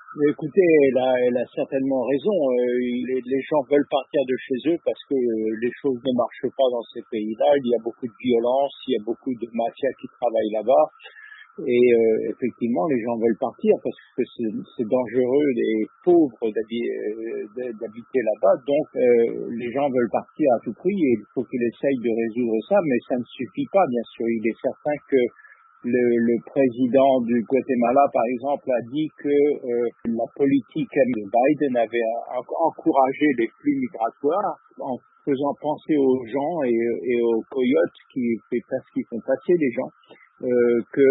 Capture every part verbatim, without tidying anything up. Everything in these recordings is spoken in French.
Mais écoutez, elle a, elle a certainement raison. Euh, les, les gens veulent partir de chez eux parce que euh, les choses ne marchent pas dans ces pays-là. Il y a beaucoup de violence, il y a beaucoup de mafias qui travaillent là-bas. Et euh, effectivement, les gens veulent partir parce que c'est, c'est dangereux et pauvre d'habi- euh, d'habiter là-bas. Donc, euh, les gens veulent partir à tout prix et il faut qu'ils essayent de résoudre ça. Mais ça ne suffit pas, bien sûr. Il est certain que le, le président du Guatemala, par exemple, a dit que euh, la politique de Biden avait en- encouragé les flux migratoires en faisant penser aux gens et, et aux coyotes qui, qui font passer les gens. Euh, que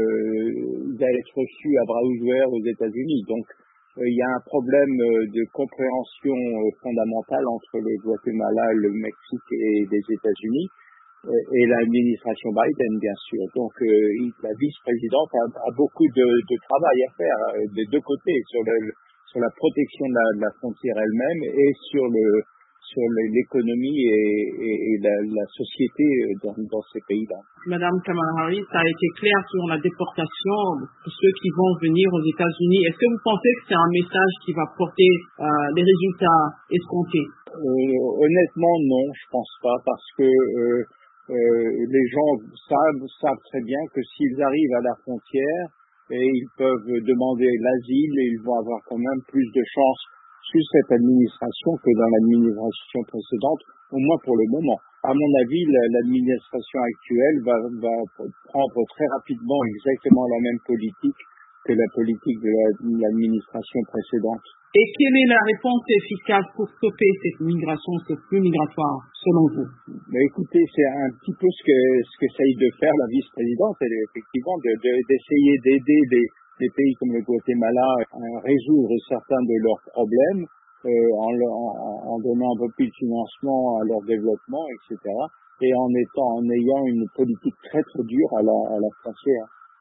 euh, d'aller être reçu à bras ouverts aux États-Unis. Donc, euh, il y a un problème euh, de compréhension euh, fondamentale entre le Guatemala, le Mexique et les États-Unis euh, et l'administration Biden, bien sûr. Donc, euh, il- la vice-présidente a, a beaucoup de, de travail à faire euh, des deux côtés, sur, le, sur la protection de la, de la frontière elle-même et sur le sur le- l'économie et, et, et la, la société euh, dans, dans ces pays-là. Madame Kamala Harris, ça a été clair sur la déportation pour ceux qui vont venir aux États-Unis. Est-ce que vous pensez que c'est un message qui va porter euh, les résultats escomptés? Euh, honnêtement, non, je pense pas, parce que euh, euh, les gens savent, savent très bien que s'ils arrivent à la frontière, et ils peuvent demander l'asile et ils vont avoir quand même plus de chances sous cette administration que dans l'administration précédente, au moins pour le moment. À mon avis, la- l'administration actuelle va, va prendre très rapidement exactement la même politique que la politique de la- de l'administration précédente. Et quelle est la réponse efficace pour stopper cette migration, ce flux migratoire, selon vous? Mais écoutez, c'est un petit peu ce que ce qu'essaye de faire la vice-présidente, elle est effectivement de, de, d'essayer d'aider les, les pays comme le Guatemala à résoudre certains de leurs problèmes euh, en, leur- en, en donnant un peu plus de financement à leur développement, et cetera. Et en étant en ayant une politique très très dure à la, à la frontière.